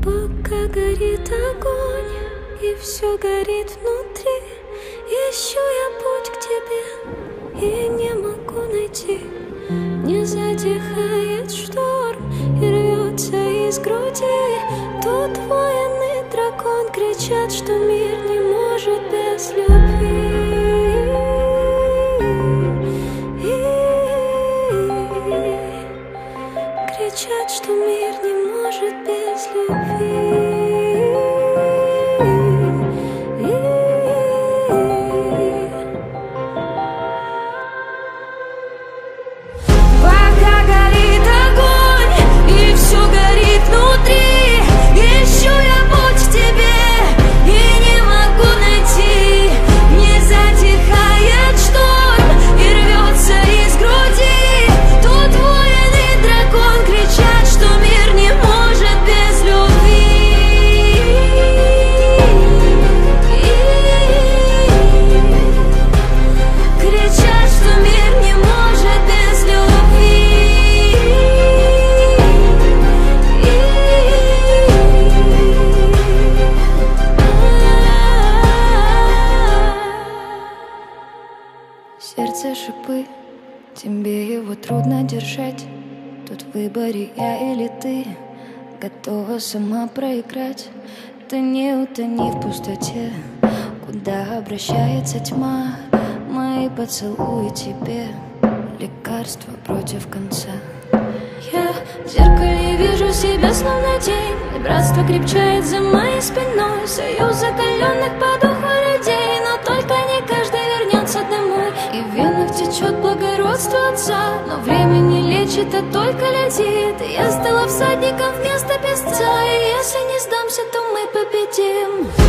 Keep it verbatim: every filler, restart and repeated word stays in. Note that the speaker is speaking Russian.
Пока горит огонь и все горит внутри, ищу я путь к тебе и не могу найти. Не затихает шторм и рвется из груди. Тут военный дракон кричат, что мир не может без любви. Кричат, что мир не может без любви. Пока горит огонь и все горит внутри, ищу я путь к тебе и не могу найти. Не затихает шторм и рвется из груди. Тут военный дракон кричат, что мир не может без любви. Кричат, что мир не может без любви. Сердце шипы, тебе его трудно держать. Тут в выборе я или ты, готова сама проиграть. Ты не утони в пустоте, куда обращается тьма. Мои поцелуи тебе лекарство против конца. Я в зеркале вижу себя словно тень, и братство крепчает за моей спиной. Союз закаленных по духу людей, но только не каждый вернется домой. И в венах течет благородство отца, но время не лечит, а только летит. И я стала всадником вместо песца, и если не сдамся, то мы победим.